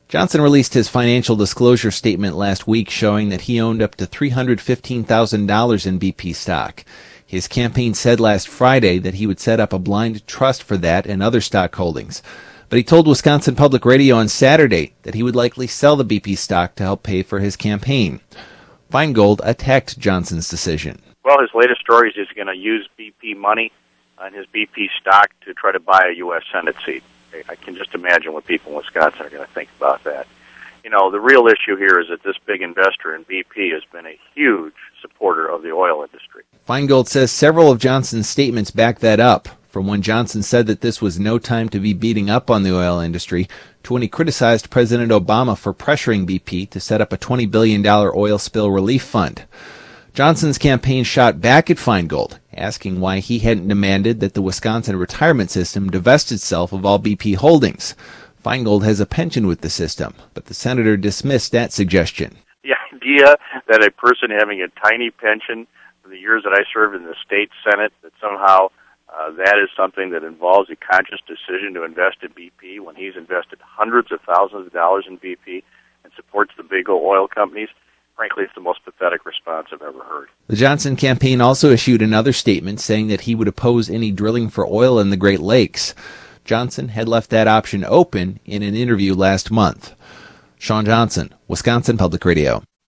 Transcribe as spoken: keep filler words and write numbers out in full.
Johnson released his financial disclosure statement last week showing that he owned up to three hundred fifteen thousand dollars in B P stock. His campaign said last Friday that he would set up a blind trust for that and other stock holdings. But he told Wisconsin Public Radio on Saturday that he would likely sell the B P stock to help pay for his campaign. Feingold attacked Johnson's decision. Well, his latest story is he's going to use B P money and his B P stock to try to buy a U S Senate seat. I can just imagine what people in Wisconsin are going to think about that. You know, the real issue here is that this big investor in B P has been a huge supporter of the oil industry. Feingold says several of Johnson's statements back that up, from when Johnson said that this was no time to be beating up on the oil industry, to when he criticized President Obama for pressuring B P to set up a twenty billion dollars oil spill relief fund. Johnson's campaign shot back at Feingold, asking why he hadn't demanded that the Wisconsin retirement system divest itself of all B P holdings. Feingold has a pension with the system, but the senator dismissed that suggestion. The idea that a person having a tiny pension for the years that I served in the state Senate, that somehow uh, that is something that involves a conscious decision to invest in B P when he's invested hundreds of thousands of dollars in B P and supports the big oil companies, frankly, it's the most pathetic response I've ever heard. The Johnson campaign also issued another statement saying that he would oppose any drilling for oil in the Great Lakes. Johnson had left that option open in an interview last month. Sean Johnson, Wisconsin Public Radio.